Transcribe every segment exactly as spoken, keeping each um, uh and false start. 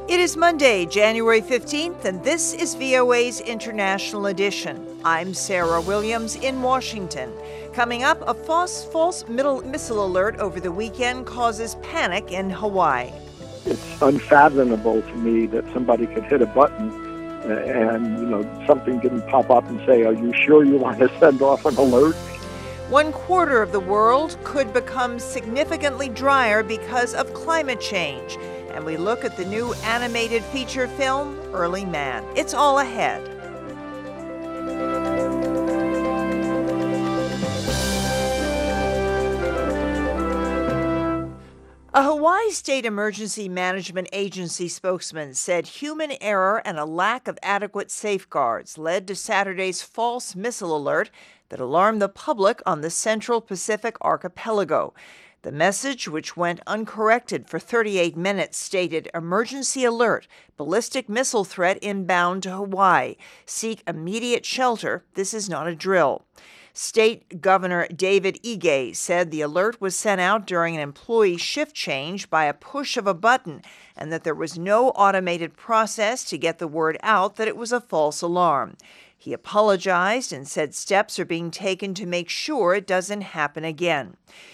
It is Monday, January fifteenth, and this is V O A's International Edition. I'm Sarah Williams in Washington. Coming up, a false, false middle missile alert over the weekend causes panic in Hawaii. It's unfathomable to me that somebody could hit a button and, you know, something didn't pop up and say, are you sure you want to send off an alert? One quarter of the world could become significantly drier because of climate change. And we look at the new animated feature film, Early Man. It's all ahead. A Hawaii State Emergency Management Agency spokesman said human error and a lack of adequate safeguards led to Saturday's false missile alert that alarmed the public on the Central Pacific Archipelago. The message, which went uncorrected for thirty-eight minutes, stated, "Emergency alert, ballistic missile threat inbound to Hawaii. Seek immediate shelter. This is not a drill." State Governor David Ige said the alert was sent out during an employee shift change by a push of a button and that there was no automated process to get the word out that it was a false alarm. He apologized and said steps are being taken to make sure it doesn't happen again.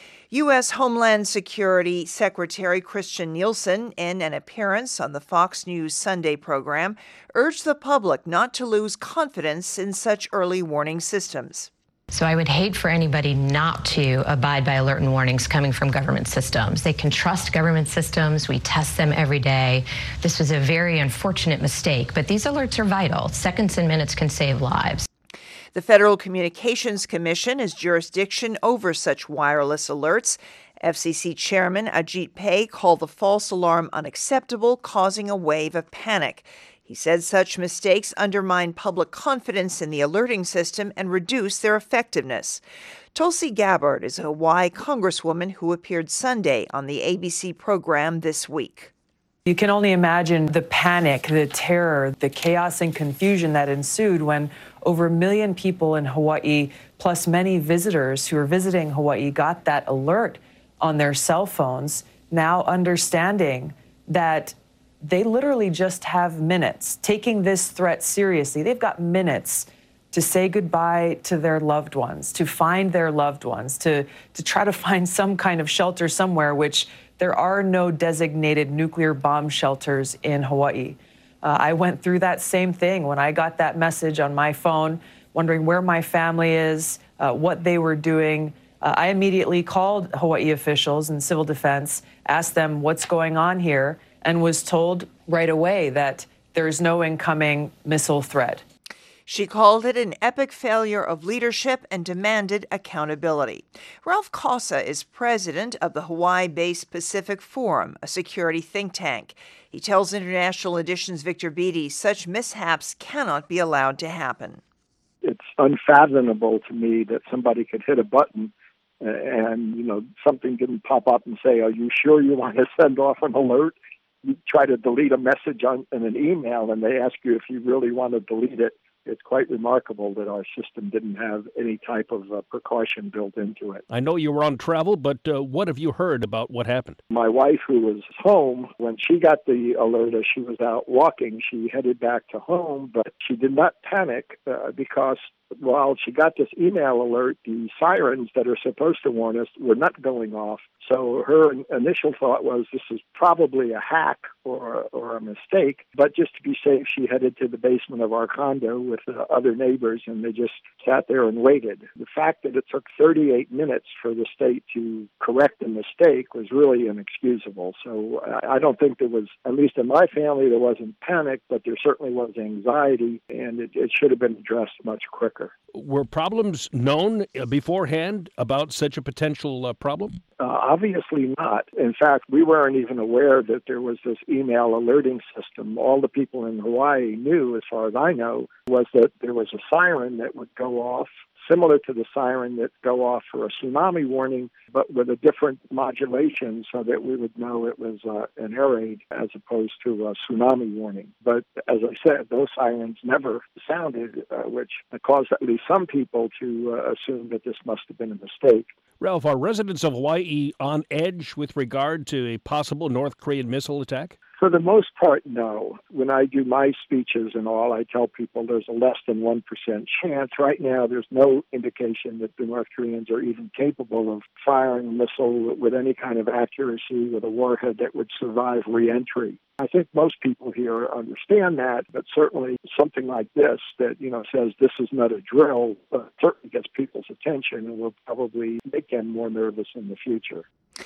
U S. Homeland Security Secretary Christian Nielsen, in an appearance on the Fox News Sunday program, urged the public not to lose confidence in such early warning systems. So I would hate for anybody not to abide by alert and warnings coming from government systems. They can trust government systems. We test them every day. This was a very unfortunate mistake, but these alerts are vital. Seconds and minutes can save lives. The Federal Communications Commission has jurisdiction over such wireless alerts. F C C Chairman Ajit Pai called the false alarm unacceptable, causing a wave of panic. He said such mistakes undermine public confidence in the alerting system and reduce their effectiveness. Tulsi Gabbard is a Hawaii congresswoman who appeared Sunday on the A B C program This Week. You can only imagine the panic, the terror, the chaos and confusion that ensued when over a million people in Hawaii, plus many visitors who are visiting Hawaii, got that alert on their cell phones, now understanding that they literally just have minutes, taking this threat seriously. They've got minutes to say goodbye to their loved ones, to find their loved ones, to, to try to find some kind of shelter somewhere, which there are no designated nuclear bomb shelters in Hawaii. Uh, I went through that same thing when I got that message on my phone, wondering where my family is, uh, what they were doing. Uh, I immediately called Hawaii officials and civil defense, asked them what's going on here, and was told right away that there's no incoming missile threat. She called it an epic failure of leadership and demanded accountability. Ralph Casa is president of the Hawaii-based Pacific Forum, a security think tank. He tells International Edition's Victor Beattie such mishaps cannot be allowed to happen. It's unfathomable to me that somebody could hit a button and, you know, something didn't pop up and say, are you sure you want to send off an alert? You try to delete a message on, in an email and they ask you if you really want to delete it. It's quite remarkable that our system didn't have any type of uh, precaution built into it. I know you were on travel, but uh, what have you heard about what happened? My wife, who was home, when she got the alert as she was out walking, she headed back to home, but she did not panic uh, because while she got this email alert, the sirens that are supposed to warn us were not going off. So her initial thought was this is probably a hack or, or a mistake. But just to be safe, she headed to the basement of our condo with uh, other neighbors, and they just sat there and waited. The fact that it took thirty-eight minutes for the state to correct the mistake was really inexcusable. So I don't think there was, at least in my family, there wasn't panic, but there certainly was anxiety, and it, it should have been addressed much quicker. Were problems known beforehand about such a potential uh, problem? Uh, obviously not. In fact, we weren't even aware that there was this email alerting system. All the people in Hawaii knew, as far as I know, was that there was a siren that would go off, similar to the siren that go off for a tsunami warning, but with a different modulation so that we would know it was uh, an air raid as opposed to a tsunami warning. But as I said, those sirens never sounded, uh, which caused at least some people to uh, assume that this must have been a mistake. Ralph, are residents of Hawaii on edge with regard to a possible North Korean missile attack? For the most part, no. When I do my speeches and all, I tell people there's a less than one percent chance. Right now, there's no indication that the North Koreans are even capable of firing a missile with any kind of accuracy with a warhead that would survive re-entry. I think most people here understand that, but certainly something like this that, you know, says this is not a drill uh, certainly gets people's attention and will probably make them more nervous in the future.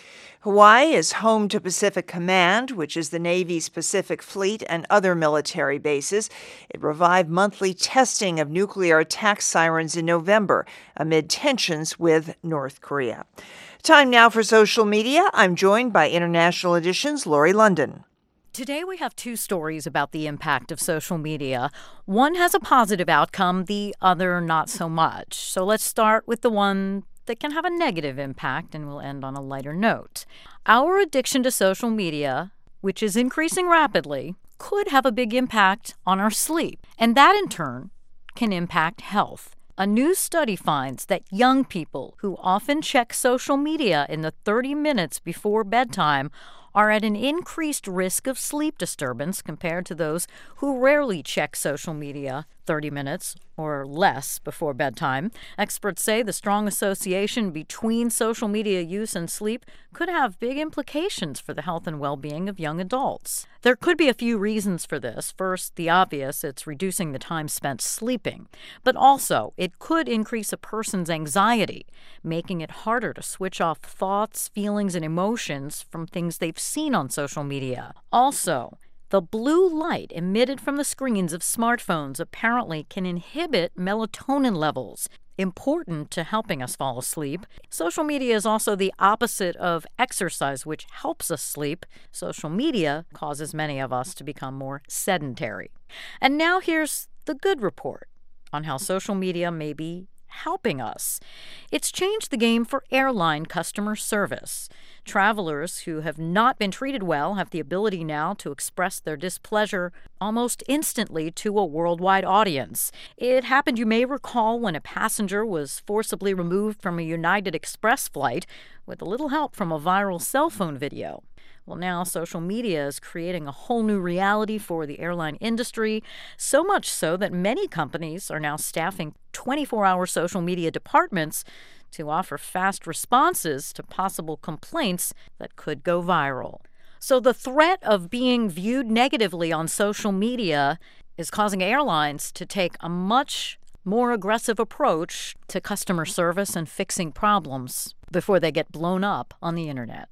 Hawaii is home to Pacific Command, which is the Navy's Pacific Fleet and other military bases. It revived monthly testing of nuclear attack sirens in November amid tensions with North Korea. Time now for social media. I'm joined by International Edition's Lori London. Today we have two stories about the impact of social media. One has a positive outcome, the other not so much. So let's start with the one that can have a negative impact, and we'll end on a lighter note. Our addiction to social media, which is increasing rapidly, could have a big impact on our sleep, and that in turn can impact health. A new study finds that young people who often check social media in the thirty minutes before bedtime are at an increased risk of sleep disturbance compared to those who rarely check social media thirty minutes or less before bedtime. Experts say the strong association between social media use and sleep could have big implications for the health and well-being of young adults. There could be a few reasons for this. First, the obvious, it's reducing the time spent sleeping. But also, it could increase a person's anxiety, making it harder to switch off thoughts, feelings, and emotions from things they've seen on social media. Also, the blue light emitted from the screens of smartphones apparently can inhibit melatonin levels, important to helping us fall asleep. Social media is also the opposite of exercise, which helps us sleep. Social media causes many of us to become more sedentary. And now here's the good report on how social media may be helping us. It's changed the game for airline customer service. Travelers who have not been treated well have the ability now to express their displeasure almost instantly to a worldwide audience. It happened, you may recall, when a passenger was forcibly removed from a United Express flight with a little help from a viral cell phone video. Well, now social media is creating a whole new reality for the airline industry, so much so that many companies are now staffing twenty-four hour social media departments to offer fast responses to possible complaints that could go viral. So the threat of being viewed negatively on social media is causing airlines to take a much more aggressive approach to customer service and fixing problems before they get blown up on the internet.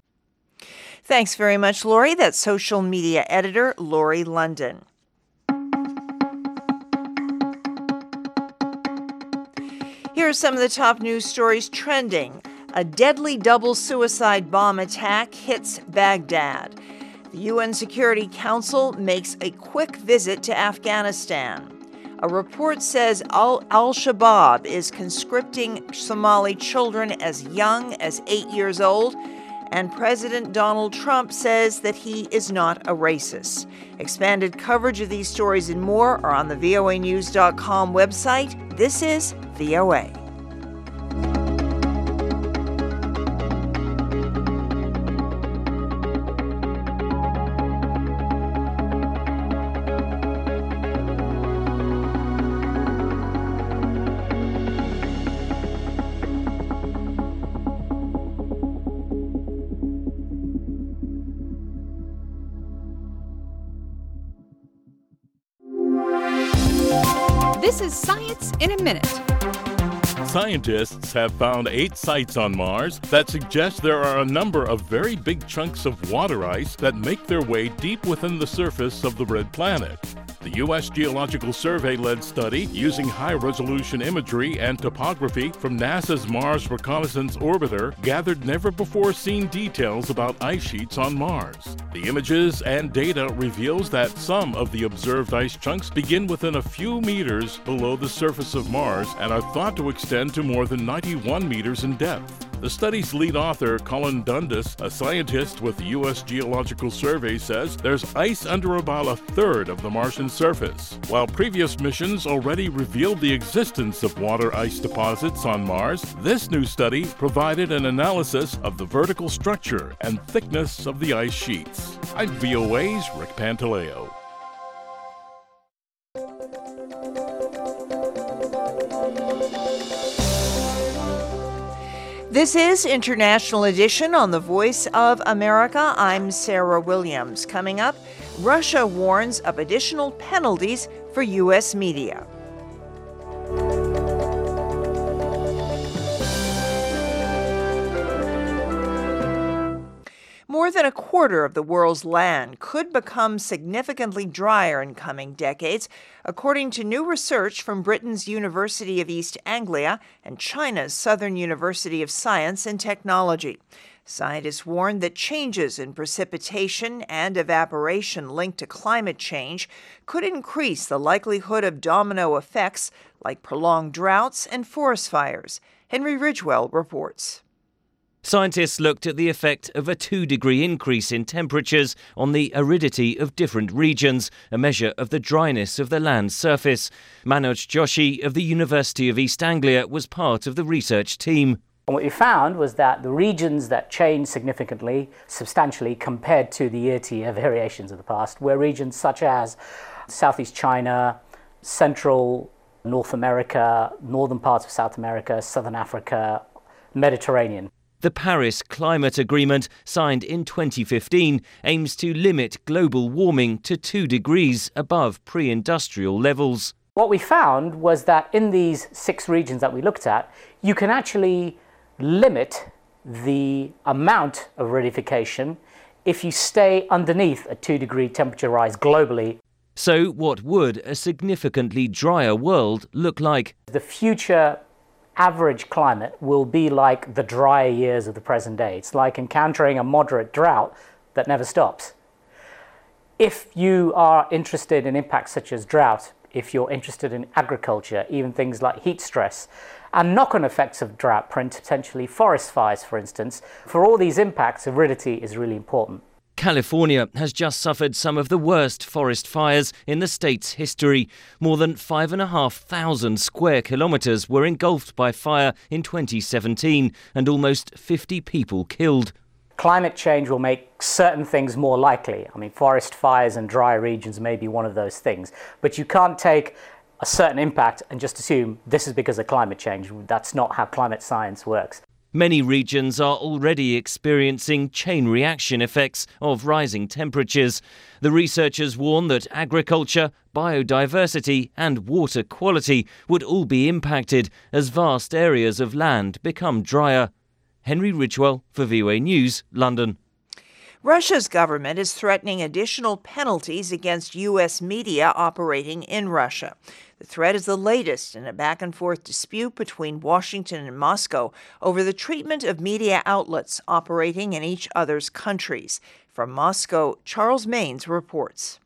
Thanks very much, Lori. That's social media editor Lori London. Here are some of the top news stories trending. A deadly double suicide bomb attack hits Baghdad. The U N Security Council makes a quick visit to Afghanistan. A report says Al- Al-Shabaab is conscripting Somali children as young as eight years old. And President Donald Trump says that he is not a racist. Expanded coverage of these stories and more are on the V O A news dot com website. This is V O A. This is Science in a Minute. Scientists have found eight sites on Mars that suggest there are a number of very big chunks of water ice that make their way deep within the surface of the red planet. The U S Geological Survey-led study, using high-resolution imagery and topography from NASA's Mars Reconnaissance Orbiter, gathered never-before-seen details about ice sheets on Mars. The images and data reveals that some of the observed ice chunks begin within a few meters below the surface of Mars and are thought to extend to more than ninety-one meters in depth. The study's lead author, Colin Dundas, a scientist with the U S Geological Survey, says there's ice under about a third of the Martian surface. While previous missions already revealed the existence of water ice deposits on Mars, this new study provided an analysis of the vertical structure and thickness of the ice sheets. I'm V O A's Rick Pantaleo. This is International Edition on the Voice of America. I'm Sarah Williams. Coming up, Russia warns of additional penalties for U S media. More than a quarter of the world's land could become significantly drier in coming decades, according to new research from Britain's University of East Anglia and China's Southern University of Science and Technology. Scientists warn that changes in precipitation and evaporation linked to climate change could increase the likelihood of domino effects like prolonged droughts and forest fires. Henry Ridgwell reports. Scientists looked at the effect of a two-degree increase in temperatures on the aridity of different regions, a measure of the dryness of the land surface. Manoj Joshi of the University of East Anglia was part of the research team. And what we found was that the regions that changed significantly, substantially, compared to the year-to-year variations of the past, were regions such as Southeast China, Central North America, northern parts of South America, Southern Africa, Mediterranean. The Paris Climate Agreement, signed in twenty fifteen, aims to limit global warming to two degrees above pre-industrial levels. What we found was that in these six regions that we looked at, you can actually limit the amount of aridification if you stay underneath a two-degree temperature rise globally. So what would a significantly drier world look like? The future average climate will be like the drier years of the present day. It's like encountering a moderate drought that never stops. If you are interested in impacts such as drought, if you're interested in agriculture, even things like heat stress, and knock-on effects of drought, potentially forest fires, for instance, for all these impacts, aridity is really important. California has just suffered some of the worst forest fires in the state's history. More than five and a half thousand square kilometres were engulfed by fire in twenty seventeen and almost fifty people killed. Climate change will make certain things more likely. I mean, forest fires and dry regions may be one of those things. But you can't take a certain impact and just assume this is because of climate change. That's not how climate science works. Many regions are already experiencing chain reaction effects of rising temperatures. The researchers warn that agriculture, biodiversity and water quality would all be impacted as vast areas of land become drier. Henry Ridgwell for V O A News, London. Russia's government is threatening additional penalties against U S media operating in Russia. The threat is the latest in a back-and-forth dispute between Washington and Moscow over the treatment of media outlets operating in each other's countries. From Moscow, Charles Maines reports.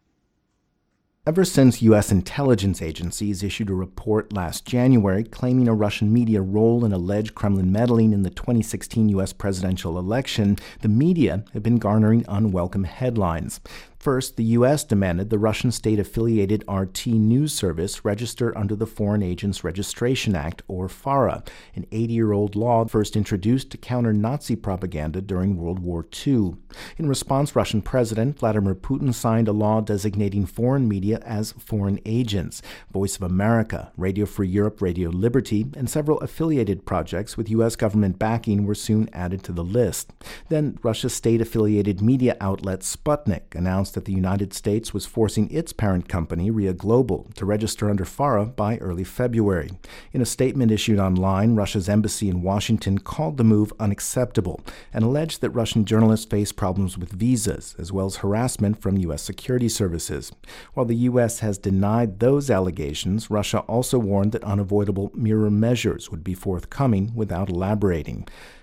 Ever since U S intelligence agencies issued a report last January claiming a Russian media role in alleged Kremlin meddling in the twenty sixteen U S presidential election, the media have been garnering unwelcome headlines. First, the U S demanded the Russian state-affiliated R T news service register under the Foreign Agents Registration Act, or FARA, an eighty-year-old law first introduced to counter Nazi propaganda during World War Two. In response, Russian President Vladimir Putin signed a law designating foreign media as foreign agents. Voice of America, Radio Free Europe, Radio Liberty, and several affiliated projects with U S government backing were soon added to the list. Then, Russia's state-affiliated media outlet Sputnik announced that the United States was forcing its parent company, RIA Global, to register under FARA by early February. In a statement issued online, Russia's embassy in Washington called the move unacceptable and alleged that Russian journalists face problems with visas, as well as harassment from U S security services. While the U S has denied those allegations, Russia also warned that unavoidable mirror measures would be forthcoming without elaborating.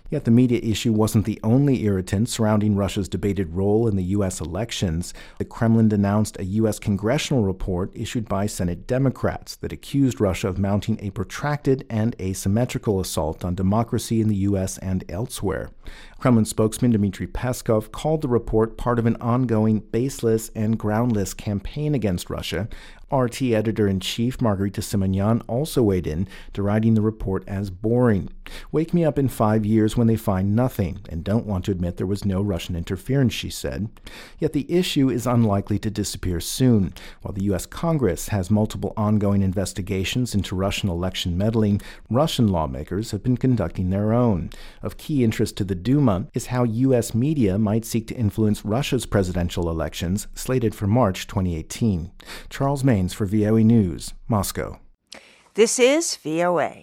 Yet the media issue wasn't the only irritant surrounding Russia's debated role in the U S elections. The Kremlin denounced a U S congressional report issued by Senate Democrats that accused Russia of mounting a protracted and asymmetrical assault on democracy in the U S and elsewhere. Kremlin spokesman Dmitry Peskov called the report part of an ongoing baseless and groundless campaign against Russia. R T editor-in-chief Margarita Simonyan also weighed in, deriding the report as boring. Wake me up in five years when they find nothing and don't want to admit there was no Russian interference, she said. Yet the issue is unlikely to disappear soon. While the U S Congress has multiple ongoing investigations into Russian election meddling, Russian lawmakers have been conducting their own. Of key interest to the Duma is how U S media might seek to influence Russia's presidential elections, slated for March twenty eighteen. Charles Maines for V O A News, Moscow. This is V O A.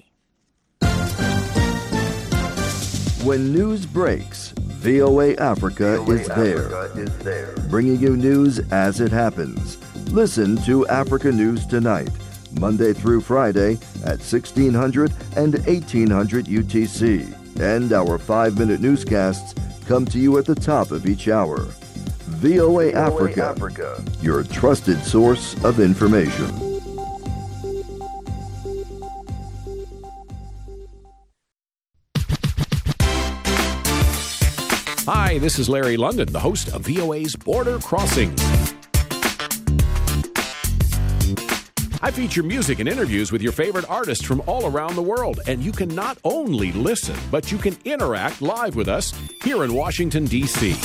When news breaks, V O A Africa, V O A is, Africa there, is there, bringing you news as it happens. Listen to Africa News Tonight, Monday through Friday at sixteen hundred and eighteen hundred U T C. And our five-minute newscasts come to you at the top of each hour. V O A Africa, Africa, your trusted source of information. Hi, this is Larry London, the host of V O A's Border Crossings. I feature music and interviews with your favorite artists from all around the world, and you can not only listen, but you can interact live with us here in Washington, D C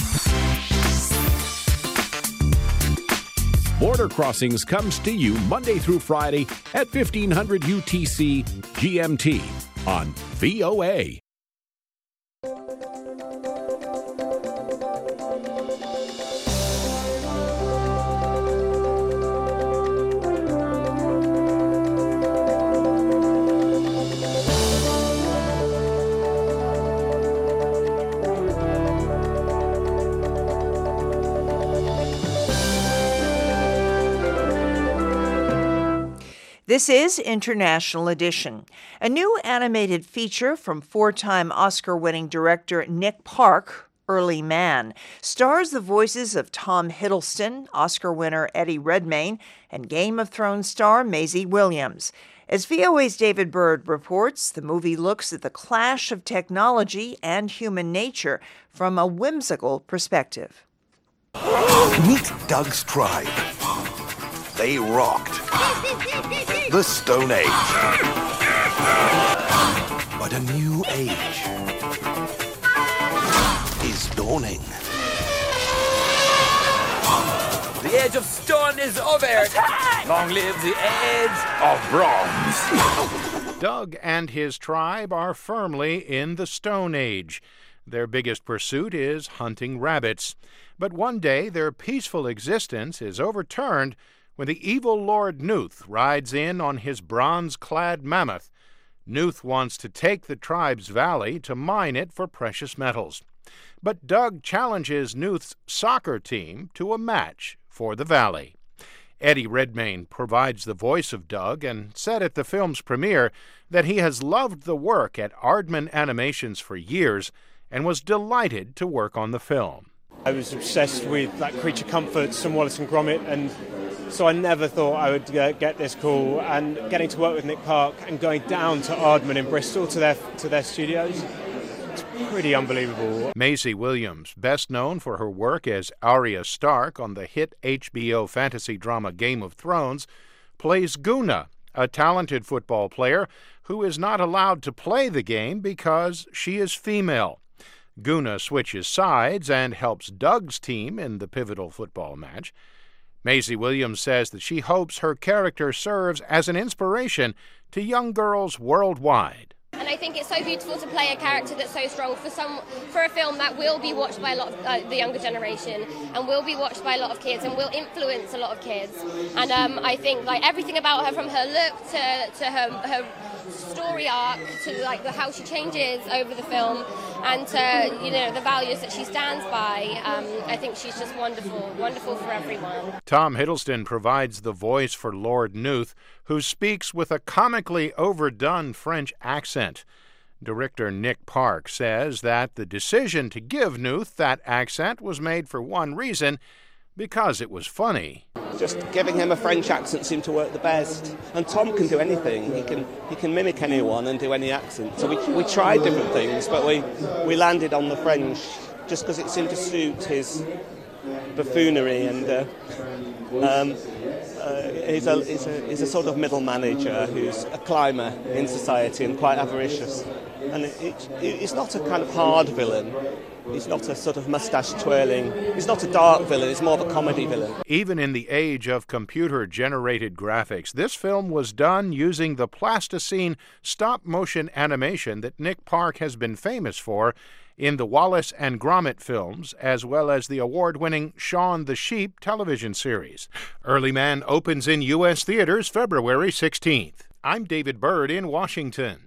Border Crossings comes to you Monday through Friday at fifteen hundred U T C G M T on V O A. This is International Edition, a new animated feature from four-time Oscar-winning director Nick Park, Early Man, stars the voices of Tom Hiddleston, Oscar winner Eddie Redmayne, and Game of Thrones star Maisie Williams. As V O A's David Byrd reports, the movie looks at the clash of technology and human nature from a whimsical perspective. Meet Doug's tribe. They rocked the Stone Age. But a new age is dawning. The age of stone is over. Attack! Long live the age of bronze. Doug and his tribe are firmly in the Stone Age. Their biggest pursuit is hunting rabbits. But one day their peaceful existence is overturned when the evil Lord Nuth rides in on his bronze-clad mammoth. Nuth wants to take the tribe's valley to mine it for precious metals. But Doug challenges Nuth's soccer team to a match for the valley. Eddie Redmayne provides the voice of Doug and said at the film's premiere that he has loved the work at Aardman Animations for years and was delighted to work on the film. I was obsessed with like Creature Comforts and Wallace and Gromit, and so I never thought I would uh, get this call. And getting to work with Nick Park and going down to Aardman in Bristol to their to their studios, it's pretty unbelievable. Maisie Williams, best known for her work as Arya Stark on the hit H B O fantasy drama Game of Thrones, plays Guna, a talented football player who is not allowed to play the game because she is female. Guna switches sides and helps Doug's team in the pivotal football match. Maisie Williams says that she hopes her character serves as an inspiration to young girls worldwide. And I think it's so beautiful to play a character that's so strong for some for a film that will be watched by a lot of uh, the younger generation and will be watched by a lot of kids and will influence a lot of kids. And um, I think like everything about her, from her look to, to her her story arc to like the, how she changes over the film and to you know the values that she stands by, um, I think she's just wonderful, wonderful for everyone. Tom Hiddleston provides the voice for Lord Nuth, who speaks with a comically overdone French accent. Director Nick Park says that the decision to give Knuth that accent was made for one reason, because it was funny. Just giving him a French accent seemed to work the best. And Tom can do anything. He can he can mimic anyone and do any accent. So we we tried different things, but we, we landed on the French just because it seemed to suit his buffoonery. And uh, um, uh, he's, a, he's, a, he's a sort of middle manager who's a climber in society and quite avaricious. And it, it, it's not a kind of hard villain. He's not a sort of mustache-twirling. He's not a dark villain. He's more of a comedy villain. Even in the age of computer-generated graphics, this film was done using the plasticine stop-motion animation that Nick Park has been famous for in the Wallace and Gromit films, as well as the award-winning Shaun the Sheep television series. Early Man opens in U S theaters February sixteenth. I'm David Byrd in Washington.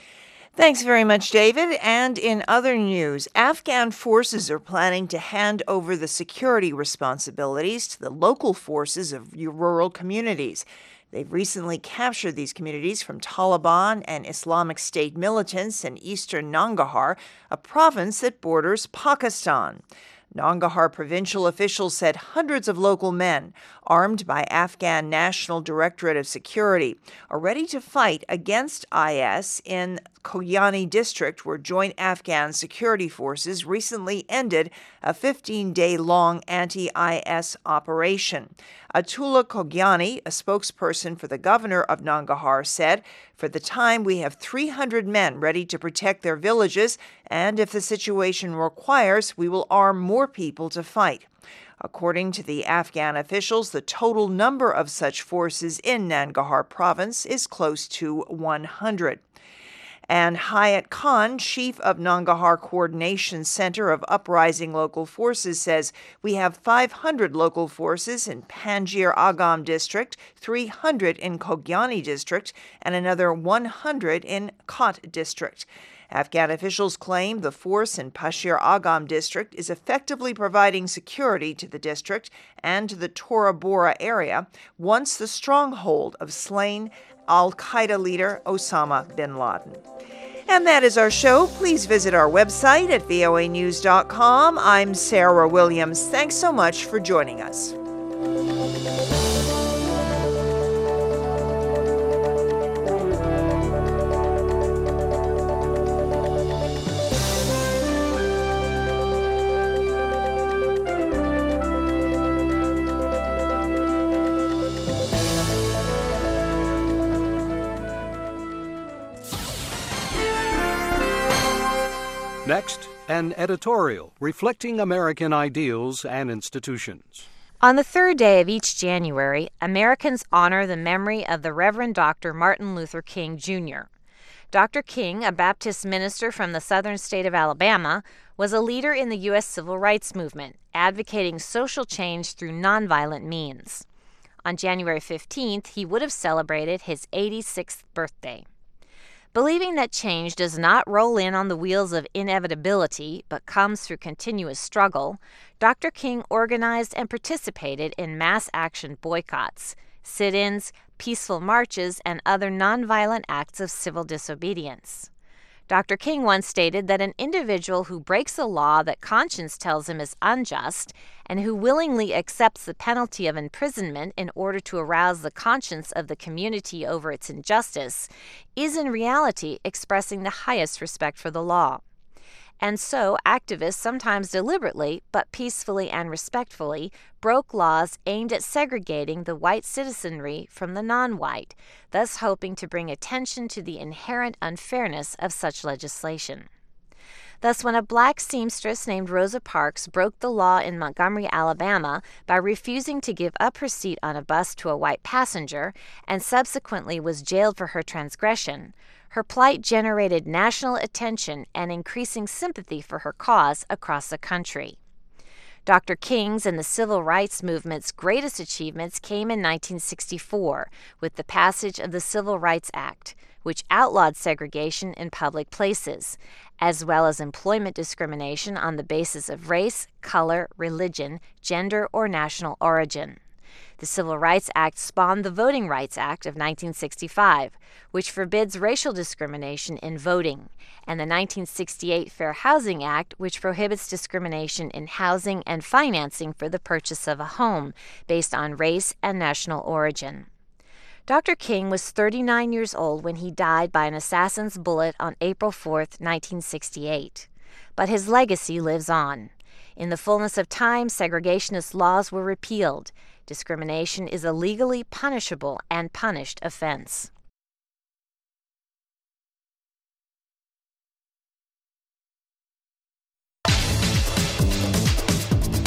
Thanks very much, David. And in other news, Afghan forces are planning to hand over the security responsibilities to the local forces of rural communities. They've recently captured these communities from Taliban and Islamic State militants in eastern Nangarhar, a province that borders Pakistan. Nangarhar provincial officials said hundreds of local men, armed by Afghan National Directorate of Security, are ready to fight against I S in Kogyani district, where joint Afghan security forces recently ended a fifteen-day-long anti-I S operation. Atullah Kogyani, a spokesperson for the governor of Nangarhar, said, "For the time, we have three hundred men ready to protect their villages, and if the situation requires, we will arm more people to fight." According to the Afghan officials, the total number of such forces in Nangarhar province is close to one hundred. And Hayat Khan, chief of Nangarhar Coordination Center of Uprising Local Forces, says we have five hundred local forces in Panjshir Agam district, three hundred in Kogyani district, and another one hundred in Kot district. Afghan officials claim the force in Panjshir Agam district is effectively providing security to the district and to the Tora Bora area once the stronghold of slain Al-Qaeda leader Osama bin Laden. And that is our show. Please visit our website at voa news dot com. I'm Sarah Williams. Thanks so much for joining us. Next, an editorial reflecting American ideals and institutions. On the third day of each January, Americans honor the memory of the Reverend Doctor Martin Luther King, Junior Doctor King, a Baptist minister from the southern state of Alabama, was a leader in the U S civil rights movement, advocating social change through nonviolent means. On January fifteenth, he would have celebrated his eighty-sixth birthday. Believing that change does not roll in on the wheels of inevitability, but comes through continuous struggle, Doctor King organized and participated in mass action boycotts, sit-ins, peaceful marches, and other nonviolent acts of civil disobedience. Doctor King once stated that an individual who breaks a law that conscience tells him is unjust and who willingly accepts the penalty of imprisonment in order to arouse the conscience of the community over its injustice is in reality expressing the highest respect for the law. And so, activists sometimes deliberately, but peacefully and respectfully, broke laws aimed at segregating the white citizenry from the non-white, thus hoping to bring attention to the inherent unfairness of such legislation. Thus, when a black seamstress named Rosa Parks broke the law in Montgomery, Alabama, by refusing to give up her seat on a bus to a white passenger, and subsequently was jailed for her transgression, her plight generated national attention and increasing sympathy for her cause across the country. Doctor King's and the civil rights movement's greatest achievements came in nineteen sixty-four with the passage of the Civil Rights Act, which outlawed segregation in public places, as well as employment discrimination on the basis of race, color, religion, gender, or national origin. The Civil Rights Act spawned the Voting Rights Act of nineteen sixty-five, which forbids racial discrimination in voting, and the nineteen sixty-eight Fair Housing Act, which prohibits discrimination in housing and financing for the purchase of a home based on race and national origin. Doctor King was thirty-nine years old when he died by an assassin's bullet on April fourth, nineteen sixty-eight. But his legacy lives on. In the fullness of time, segregationist laws were repealed. Discrimination is a legally punishable and punished offense.